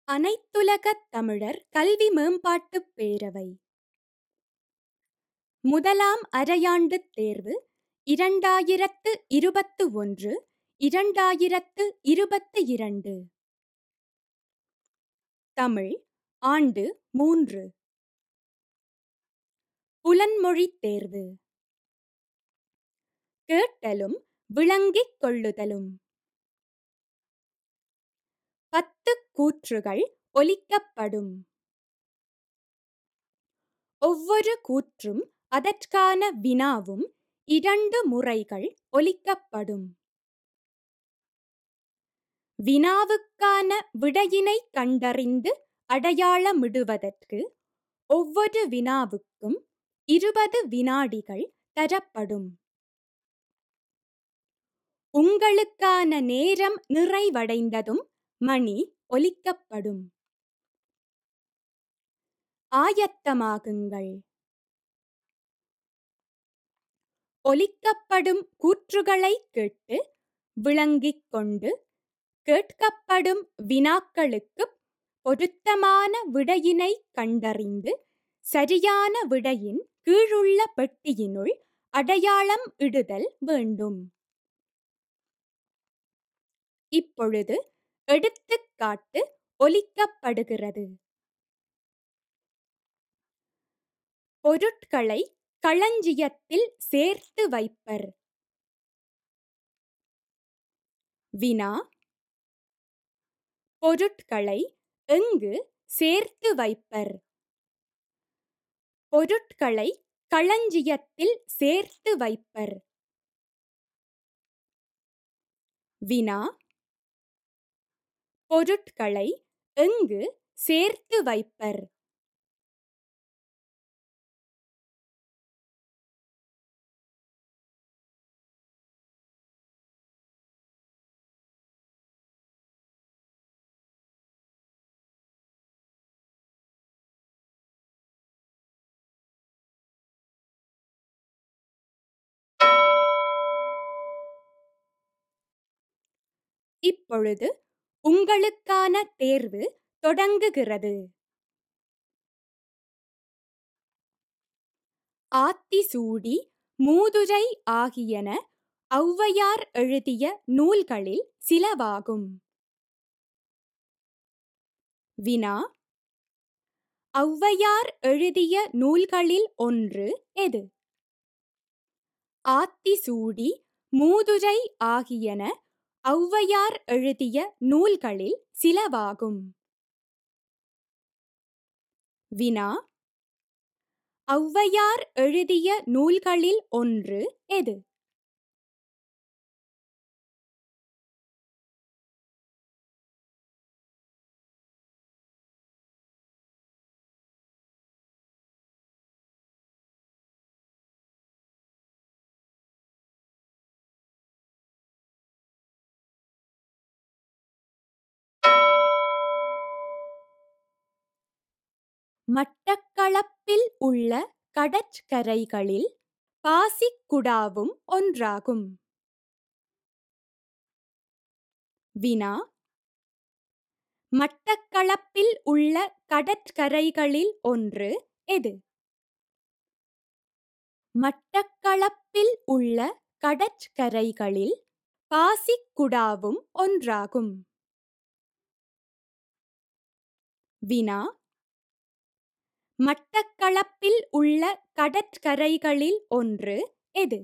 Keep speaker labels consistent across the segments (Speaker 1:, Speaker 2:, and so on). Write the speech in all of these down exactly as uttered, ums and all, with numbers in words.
Speaker 1: அனைத்துலகத் தமிழர் கல்வி மேம்பாட்டுப் பேரவை முதலாம் அரையாண்டுத் தேர்வு இரண்டாயிரத்து இருபத்து ஒன்று இரண்டாயிரத்து இருபத்து இரண்டு. தமிழ் ஆண்டு மூன்று. புலன்மொழித் தேர்வு. கேட்டலும் விளங்கிக் கொள்ளுதலும். பத்து கூற்றுகள் ஒலிக்கப்படும். ஒவ்வொரு கூற்றும் அதற்கான வினாவும் இரண்டு முறைகள் ஒலிக்கப்படும். வினாவுக்கான விடையினை கண்டறிந்து அடையாளமிடுவதற்கு ஒவ்வொரு வினாவுக்கும் இருபது வினாடிகள் தரப்படும். உங்களுக்கான நேரம் நிறைவடைந்ததும் மணி ஒலிக்கப்படும். ஆயத்தமாகுங்கள். ஒலிக்கப்படும் கூற்றுகளை கேட்டு விளங்கிக் கொண்டு கேட்கப்படும் வினாக்களுக்குப் பொருத்தமான விடையினை கண்டறிந்து சரியான விடையின் கீழுள்ள பெட்டியினுள் அடையாளம் இடுதல் வேண்டும். இப்பொழுது எடுத்துக்காட்டு ஒலிக்கப்படுகிறது. பொருட்களை களஞ்சியத்தில் சேர்த்து வைப்பர். வினா: பொருட்களை எங்கு சேர்த்து வைப்பர்? பொருட்களை களஞ்சியத்தில் சேர்த்து வைப்பர். வினா: பொருட்களை எங்கு சேர்த்து வைப்பர்? இப்பொழுது உங்களுக்கான தேர்வு தொடங்குகிறது. ஆத்திசூடி, மூதுரை ஆகியன ஔவையார் எழுதிய நூல்களில் சிலவாகும். வினா: ஔவையார் எழுதிய நூல்களில் ஒன்று எது? ஆத்திசூடி, மூதுரை ஆகியன ஔவையார் எழுதிய நூல்களில் சிலவாகும். வினா: ஔவையார் எழுதிய நூல்களில் ஒன்று எது? மட்டக்களப்பில் உள்ள கடற்கரைகளில் பாசிக்குடாவும் ஒன்றாகும். வினா: மட்டக்களப்பில் உள்ள கடற்கரைகளில் ஒன்று எது? மட்டக்களப்பில் உள்ள கடற்கரைகளில் பாசிக்குடாவும் ஒன்றாகும். வினா: மட்டக்களப்பில் உள்ள கடற்கரைகளில் ஒன்று எது?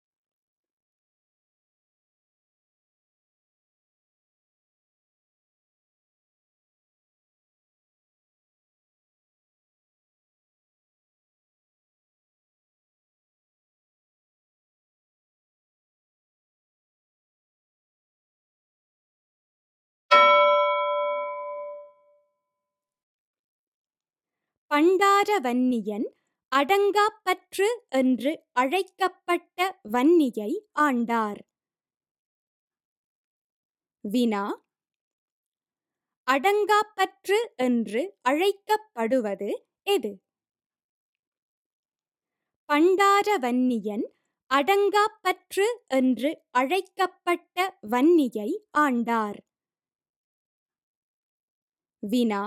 Speaker 1: பண்டாரவன்னியன் அடங்காப்பற்று என்று அழைக்கப்பட்ட வன்னியை ஆண்டார். வினா: அடங்காப்பற்று என்று அழைக்கப்படுவது எது? பண்டாரவன்னியன் அடங்காப்பற்று என்று அழைக்கப்பட்ட வன்னியை ஆண்டார். வினா.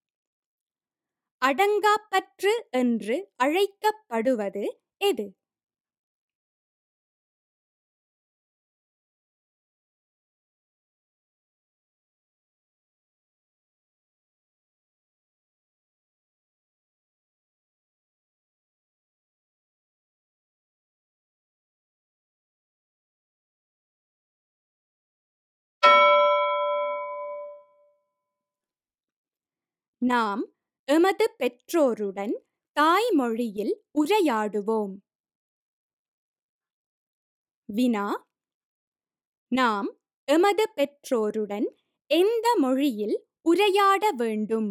Speaker 1: அடங்காப்பற்று என்று அழைக்கப்படுவது எது? நாம் எமது பெற்றோருடன் தாய்மொழியில் உரையாடுவோம். வினா. நாம் எமது பெற்றோருடன் எந்த மொழியில் உரையாட வேண்டும்?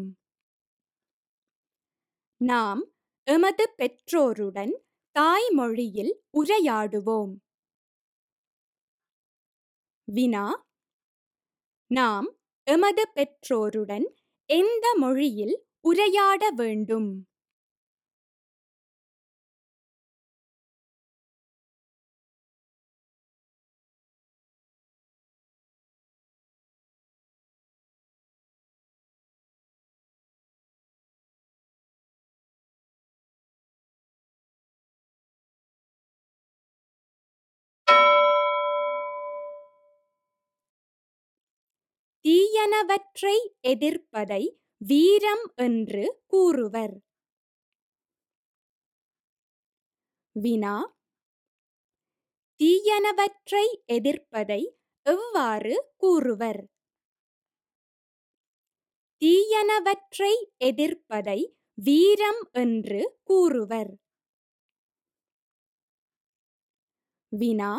Speaker 1: நாம் எமது பெற்றோருடன் தாய்மொழியில் உரையாடுவோம். வினா. நாம் எமது பெற்றோருடன் எந்த மொழியில் உரையாட வேண்டும்? தீயனவற்றை எதிர்ப்பதை வீரம் என்று கூறுவர். வினா. தீயனவற்றை எதிர்ப்பதை எவ்வாறு கூறுவர்? தீயனவற்றை எதிர்ப்பதை வீரம் என்று கூறுவர். வினா.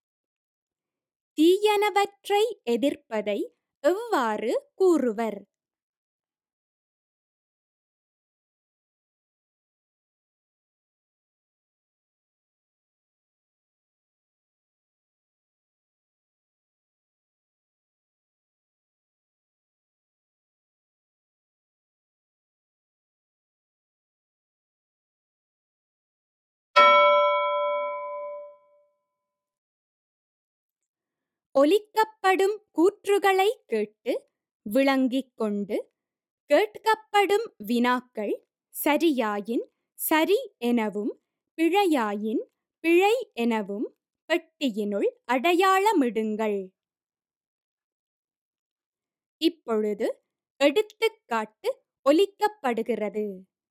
Speaker 1: தீயனவற்றை எதிர்ப்பதை எவ்வாறு கூறுவர்? ஒலிக்கப்படும் கூற்றுகளை கேட்டு விளங்கிக் கொண்டு கேட்கப்படும் வினாக்கள் சரியாயின் சரி எனவும் பிழையாயின் பிழை எனவும் பெட்டியினுள் அடையாளமிடுங்கள். இப்பொழுது எடுத்துக்காட்டு ஒலிக்கப்படுகிறது.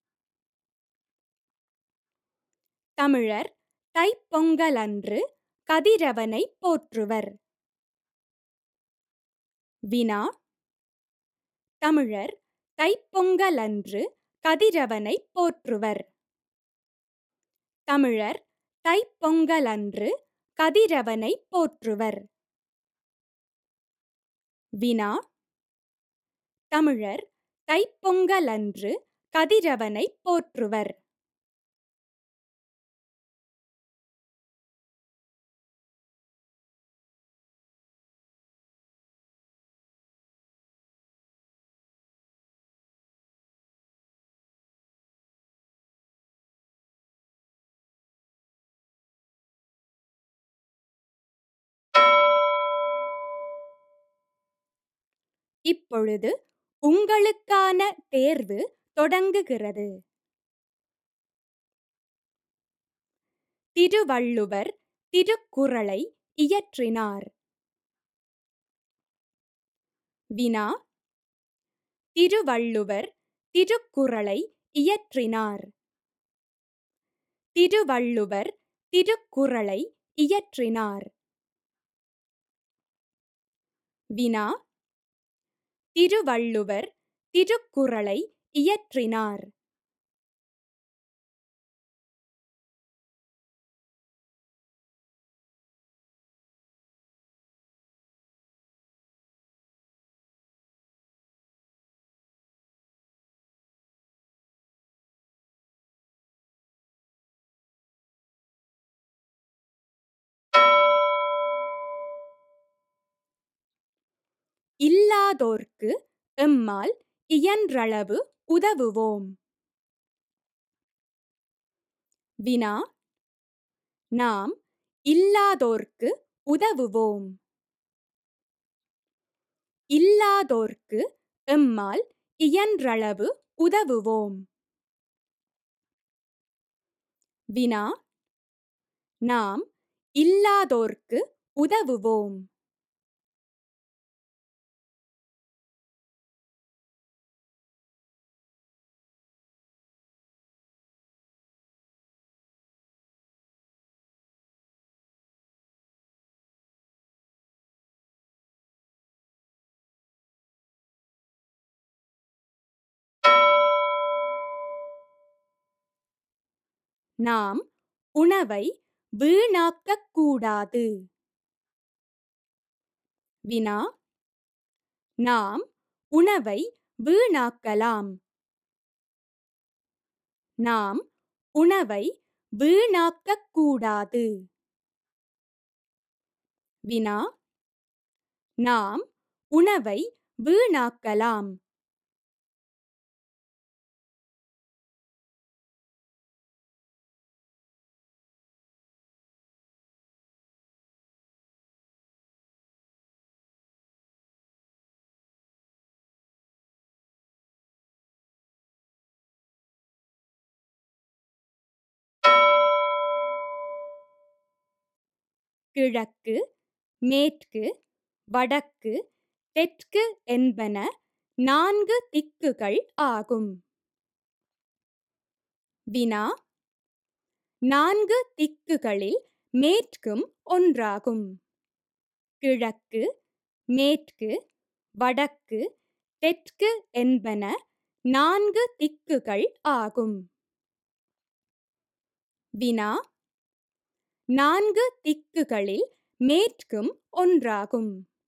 Speaker 1: தமிழர் தைப்பொங்கலன்று கதிரவனை போற்றுவர். வினா. தமிழர் தைப்பொங்கலன்று கதிரவனை போற்றுவர். தமிழர் தைப்பொங்கலன்று கதிரவனை போற்றுவர். வினா. தமிழர் தைப்பொங்கலன்று கதிரவனை போற்றுவர். இப்பொழுது உங்களுக்கான தேர்வு தொடங்குகிறது. திருவள்ளுவர் திருக்குறளை இயற்றினார். வினா. திருவள்ளுவர் திருக்குறளை இயற்றினார். திருவள்ளுவர் திருக்குறளை இயற்றினார். வினா. திருவள்ளுவர் திருக்குறளை இயற்றினார். இல்லாதோர்க்கு எம்மால் இயன்றளவு உதவுவோம். வினா. நாம் இல்லாதோர்க்கு உதவுவோம். இல்லாதோர்க்கு எம்மால் இயன்றளவு உதவுவோம். வினா. நாம் இல்லாதோர்க்கு உதவுவோம். நாம் உணவை வீணாக்கக் கூடாது. வினா. நாம் உணவை வீணாக்கலாம். நாம் உணவை வீணாக்கக் கூடாது. வினா. நாம் உணவை வீணாக்கலாம். கிழக்கு, மேற்கு, வடக்கு, தெற்கு என்பன நான்கு திக்குகள் ஆகும். வினா. நான்கு திக்குகளில் மேற்கும் ஒன்றாகும். கிழக்கு, மேற்கு, வடக்கு, தெற்கு என்பன நான்கு திக்குகள் ஆகும். வினா. நான்கு திக்குகளில் மேற்கும் ஒன்றாகும்.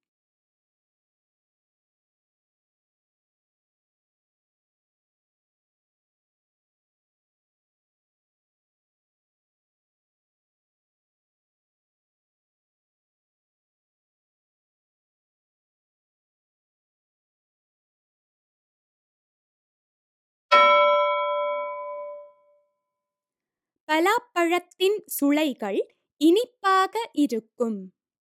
Speaker 1: பலாப்பழத்தின் சுளைகள் இனிப்பாக இருக்கும்.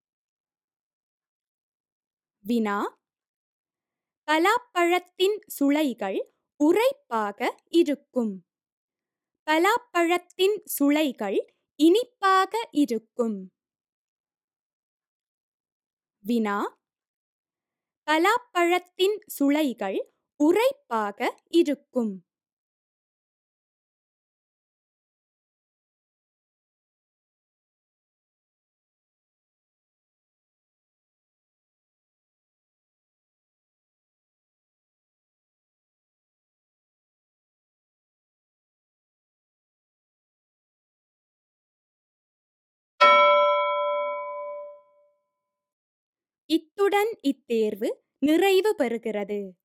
Speaker 1: வினா. பலாப்பழத்தின் சுளைகள் உரைப்பாக இருக்கும். பலாப்பழத்தின் சுளைகள் இனிப்பாக இருக்கும். வினா. பலாப்பழத்தின் சுளைகள் உரைப்பாக இருக்கும். இத்துடன் இத்தேர்வு நிறைவு பெறுகிறது.